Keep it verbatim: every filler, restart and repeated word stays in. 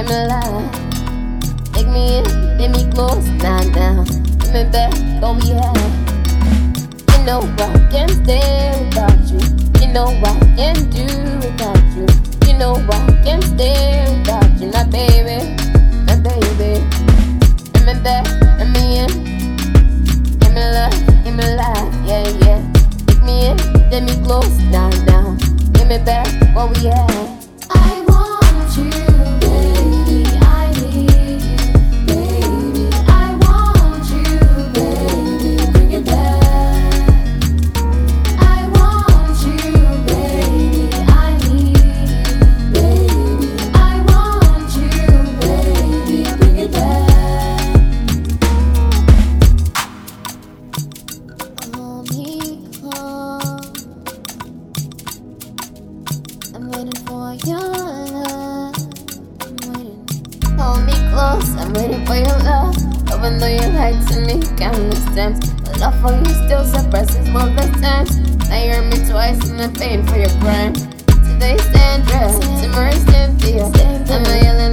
me alive. Take me in, let me close, now, now. Give me back what we had. You know I can't stay without you. You know I can't do without you. You know I can't stay without you, my baby, my baby. Give me back, let me in. Give me love, give me life, yeah, yeah. Take me in, let me close, now, now. Give me back what we had. I want you, baby. I need you, baby. I want you, baby. Bring it back. I want you, baby. I need you, baby. I want you, baby. Bring it back. Hold me close. I'm waiting for your love. I'm waiting. Hold me close, I'm waiting for your love. Even though you lied to me countless times, my love for you still suppresses both the times. Now you hurt me twice and I'm paying for your crime. Today stand dressed, tomorrow stand fear. I'm a yelling